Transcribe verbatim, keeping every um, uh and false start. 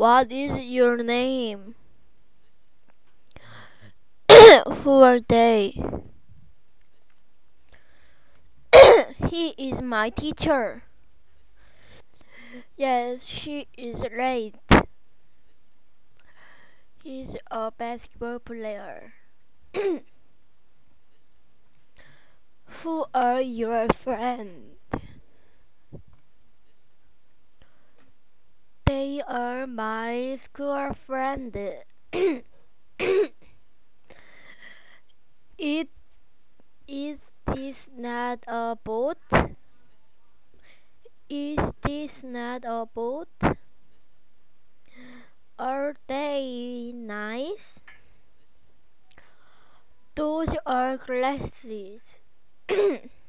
What is your name? Who are they? He is my teacher. Yes, she is late. He's a basketball player. Who are your friends? They are my school friend. It is this not a boat? Is this not a boat? Are they nice? Those are glasses.